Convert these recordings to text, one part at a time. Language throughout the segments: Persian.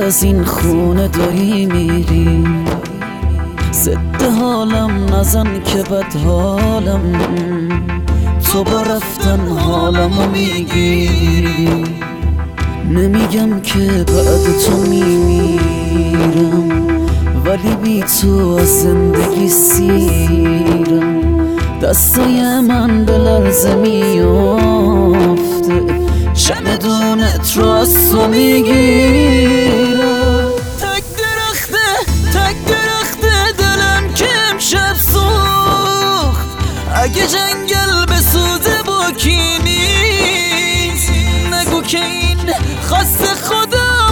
از این خونه داری میری، ضد حالم نزن که بد حالم، تو با رفتن حالمو میگیری. نمیگم که بعد تو میمیرم، ولی بی تو از زندگی سیرم. دستای من به لرزه میافته، چمدونت رو از تو میگیرم. تک درخته دلم که امشب سوخت، اگه جنگل بسوزه با کی نیست. نگو که این خواست خدا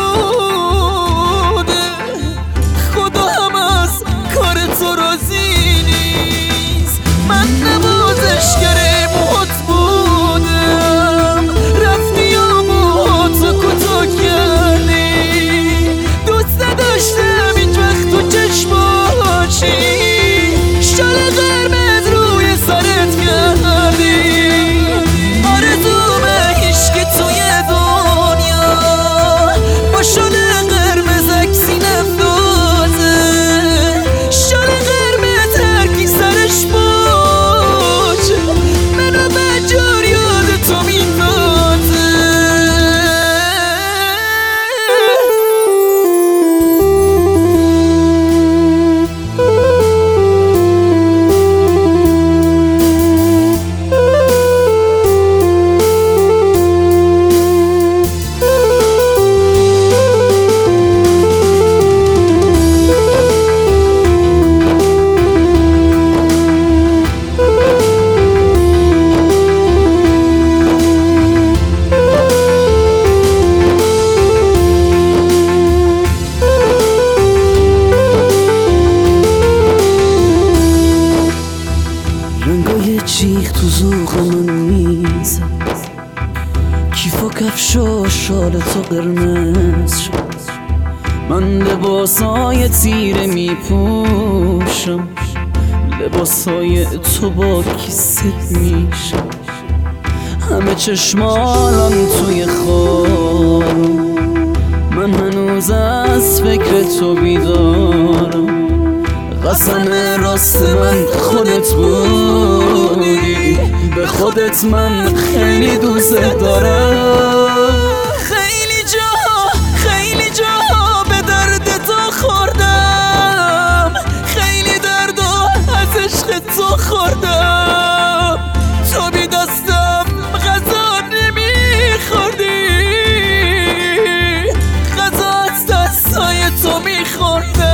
بوده، خدا هم از کار تو راضی نیست. من نوازشگر موهات بودم، رفتی یا موهاتو کوتاه کردی. دوست نداشتم هیچ وقت تو چشماشی، شال قرمز روی سرت کردی. آرزومه هیچکی توی دنیا با شال قرمز عکسی نندازه، شال قرمز هرکی سرش باشه منو بجار یاد تو میندازه. رنگای چیخ تو ذوق من میزد، کیف و کفش و شال تو قرمز شد. من لباسای تیره میپوشم، لباسای تو با کیست میشم. همه چشمالان توی خوابم، من هنوز از فکر تو بیدارم. قسم راست من خودت بودی، به خودت من خیلی دوست دارم. خیلی جاها به درد تو خوردم، خیلی درد از عشق تو خوردم. تو بی دستم غذا نمیخوردی، غذا از دستای تو میخوردم.